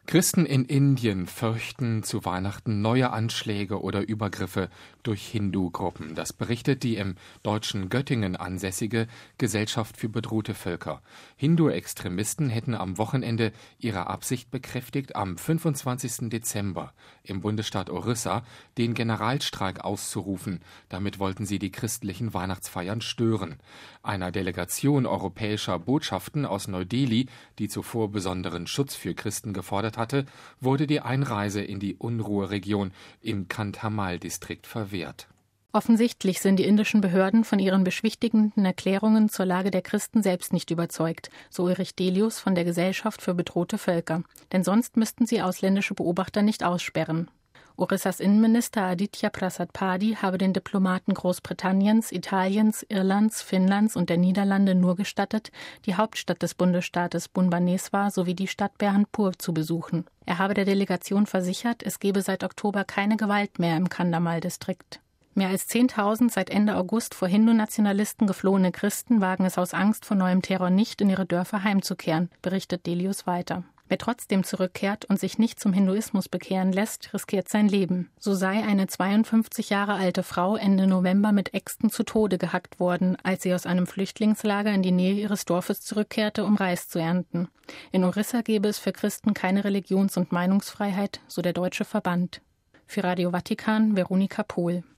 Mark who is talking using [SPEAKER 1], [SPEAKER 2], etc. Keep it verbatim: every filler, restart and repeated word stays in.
[SPEAKER 1] Christen in Indien fürchten zu Weihnachten neue Anschläge oder Übergriffe durch Hindu-Gruppen. Das berichtet die im deutschen Göttingen ansässige Gesellschaft für bedrohte Völker. Hindu-Extremisten hätten am Wochenende ihre Absicht bekräftigt, am fünfundzwanzigsten Dezember im Bundesstaat Orissa den Generalstreik auszurufen. Damit wollten sie die christlichen Weihnachtsfeiern stören. Einer Delegation europäischer Botschaften aus Neu-Delhi, die zuvor besonderen Schutz für Christen gefordert hatte, wurde die Einreise in die Unruheregion im Kandhamal-Distrikt verwehrt.
[SPEAKER 2] Offensichtlich sind die indischen Behörden von ihren beschwichtigenden Erklärungen zur Lage der Christen selbst nicht überzeugt, so Ulrich Delius von der Gesellschaft für bedrohte Völker. Denn sonst müssten sie ausländische Beobachter nicht aussperren. Orissas Innenminister Aditya Prasad Padi habe den Diplomaten Großbritanniens, Italiens, Irlands, Finnlands und der Niederlande nur gestattet, die Hauptstadt des Bundesstaates Bhubaneswar sowie die Stadt Berhampur zu besuchen. Er habe der Delegation versichert, es gebe seit Oktober keine Gewalt mehr im Kandhamal-Distrikt. Mehr als zehntausend seit Ende August vor Hindu-Nationalisten geflohene Christen wagen es aus Angst vor neuem Terror nicht, in ihre Dörfer heimzukehren, berichtet Delius weiter. Wer trotzdem zurückkehrt und sich nicht zum Hinduismus bekehren lässt, riskiert sein Leben. So sei eine zweiundfünfzig Jahre alte Frau Ende November mit Äxten zu Tode gehackt worden, als sie aus einem Flüchtlingslager in die Nähe ihres Dorfes zurückkehrte, um Reis zu ernten. In Orissa gebe es für Christen keine Religions- und Meinungsfreiheit, so der Deutsche Verband. Für Radio Vatikan, Veronika Pohl.